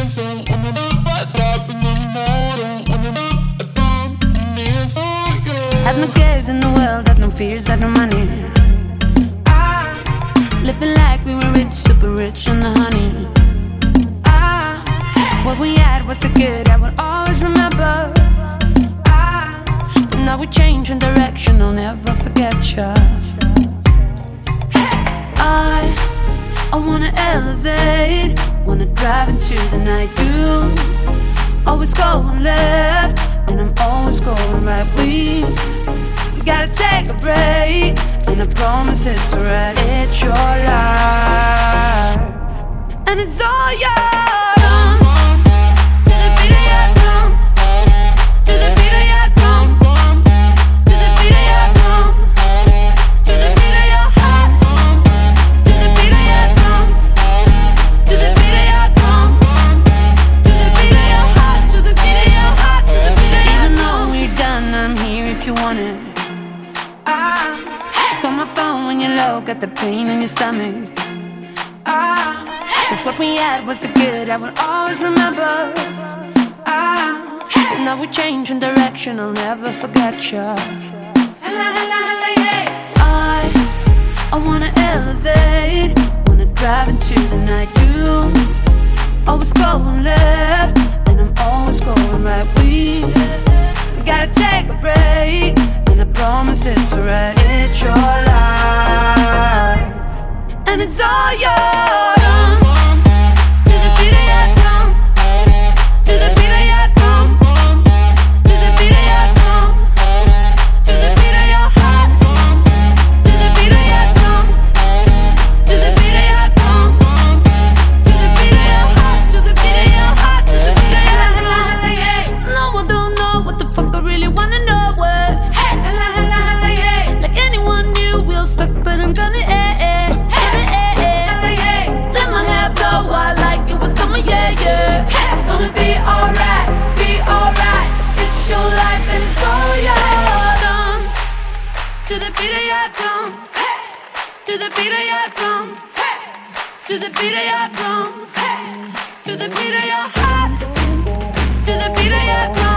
Had no cares in the world, had no fears, had no money. Living like we were rich, super rich in the honey. What we had was so good, I will always remember. But now we're changing direction, I'll never forget ya. I wanna elevate, wanna drive into the night. You always going left, and I'm always going right. We gotta take a break, and I promise it's alright. It's your life, and it's all yours. To the beat of your drum, to the beat of your drum, to the beat of your drum, to the beat of your heart, to the beat of your drum, to the beat of your drum, to the beat of your heart, to the beat of your heart, to the beat of your. Even though we're done, I'm here if you want it. Call my phone when you're low, got the pain in your stomach. Cause what we had was so good, I will always remember. And now we're changing direction, I'll never forget ya. Hella, hella, hella, yeah. I wanna elevate, wanna drive into the night. You always going left, and I'm always going right. We gotta take a break, and I promise it's alright. It's your life, and it's all yours. To the beat of your drum, to the beat of your drum, to the beat of your drum, to the beat of your heart, to the beat of your drum, to the beat of your drum, to the beat of your heart, to the beat of your heart, to the beat of your heart. No, I don't know what the fuck I really wanna know. Like anyone new, we'll stuck, but I'm gonna let my hair blow, I like it with summer, yeah, yeah. It's gonna be alright, be alright. It's your life and it's all yours. Dance to the beat of your drum, to the beat of your drum, to the beat of your drum, to the beat of your heart, to the beat of your drum.